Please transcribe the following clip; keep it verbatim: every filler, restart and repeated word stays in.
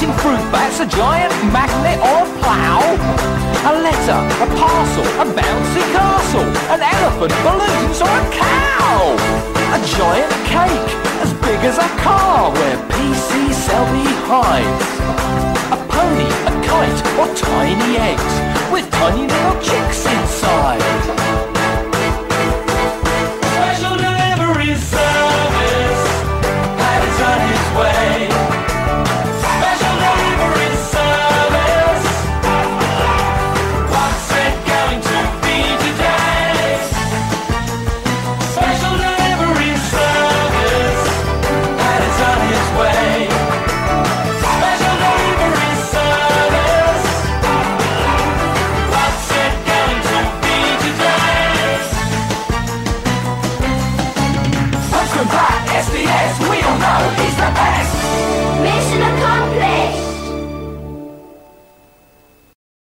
floating fruit bats, a giant magnet or a plough, a letter, a parcel, a bouncy castle, an elephant, balloons or a cow, a giant cake as big as a car where P C Selby hides, a pony, a kite or tiny eggs with tiny little chicks inside.